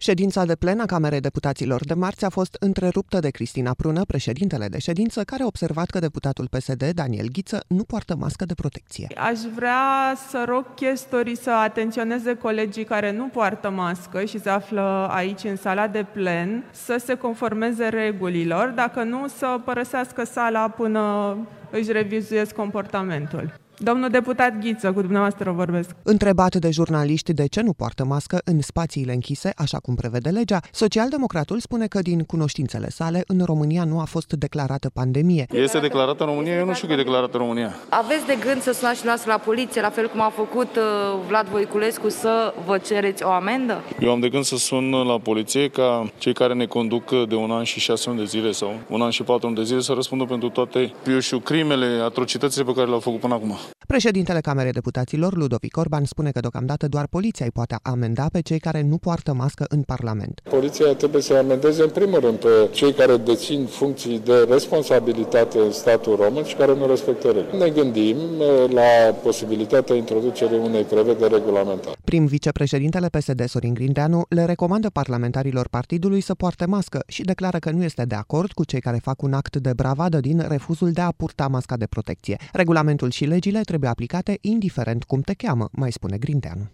Ședința de plen a Camerei Deputaților de marți a fost întreruptă de Cristina Prună, președintele de ședință, care a observat că deputatul PSD, Daniel Ghiță, nu poartă mască de protecție. Aș vrea să rog chestorii să atenționeze colegii care nu poartă mască și se află aici în sala de plen, să se conformeze regulilor, dacă nu să părăsească sala până își revizuiesc comportamentul. Domnul deputat Ghiță, cu dumneavoastră vorbesc. Întrebat de jurnaliști de ce nu poartă mască în spațiile închise, așa cum prevede legea, socialdemocratul spune că din cunoștințele sale, în România nu a fost declarată pandemie. Este declarată în România? Eu nu știu că e declarată în România. Aveți de gând să sunați și noastră la poliție, la fel cum a făcut Vlad Voiculescu, să vă cereți o amendă? Eu am de gând să sun la poliție ca cei care ne conduc de 1 an și 6 luni de zile sau 1 an și 4 luni de zile să răspundă pentru toate, crimele, atrocitățile pe care le-au făcut până acum. Președintele Camerei Deputaților, Ludovic Orban, spune că deocamdată doar poliția îi poate amenda pe cei care nu poartă mască în Parlament. Poliția trebuie să amendeze în primul rând pe cei care dețin funcții de responsabilitate în statul român și care nu respectă regulile. Ne gândim la posibilitatea introducerii unei prevederi regulamentare. Prim vicepreședintele PSD, Sorin Grindeanu, le recomandă parlamentarilor partidului să poarte mască și declară că nu este de acord cu cei care fac un act de bravadă din refuzul de a purta masca de protecție. Regulamentul și legile trebuie aplicate indiferent cum te cheamă, mai spune Grindeanu.